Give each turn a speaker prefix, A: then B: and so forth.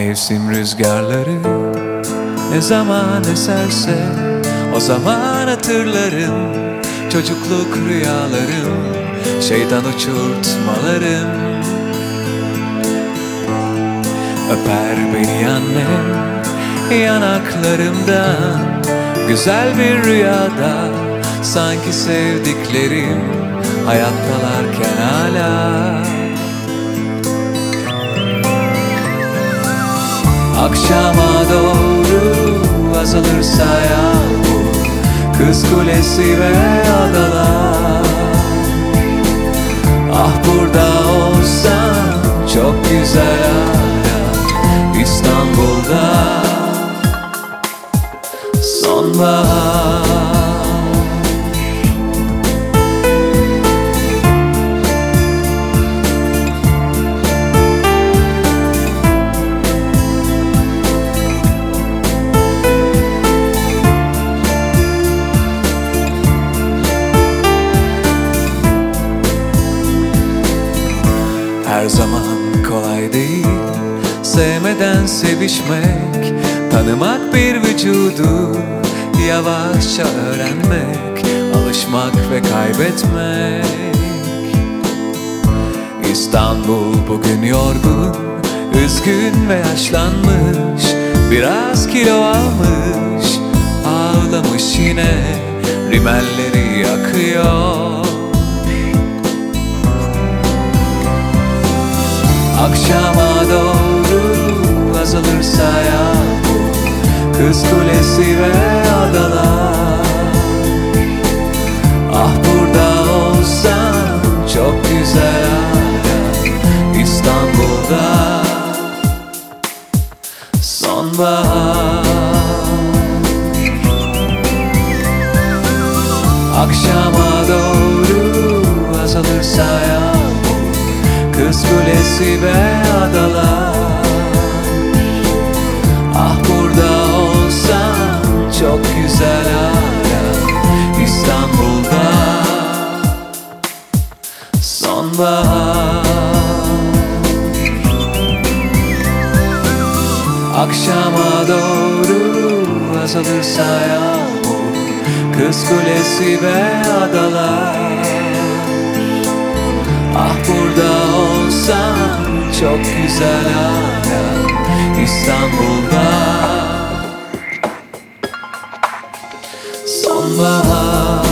A: Mevsim rüzgarları ne zaman eserse o zaman hatırlarım. Çocukluk rüyalarım, şeytan uçurtmalarım. Öper beni annem yanaklarımdan, güzel bir rüyada, sanki sevdiklerim hayattalarken hala. Akşama doğru azalırsa yağmur, Kız Kulesi ve adalar. Ah burada olsan çok güzel hala, İstanbul'da sonbahar. Her zaman kolay değil sevmeden sevişmek, tanımak bir vücudu, yavaşça öğrenmek, alışmak ve kaybetmek. İstanbul bugün yorgun, üzgün ve yaşlanmış, biraz kilo almış, ağlamış yine, rimelleri yakıyor. Akşama doğru azalırsa yağmur, Kız Kulesi ve adalar. Ah burada olsan çok güzel hala, İstanbul'da sonbahar. Akşama doğru azalırsa yağmur, Kız Kulesi ve adalar. Ah burada olsan çok güzel hala, İstanbul'da sonbahar. Akşama doğru azalırsa yağmur, Kız Kulesi ve adalar. Ah burada olsan çok güzel hala, İstanbul'da sonbahar.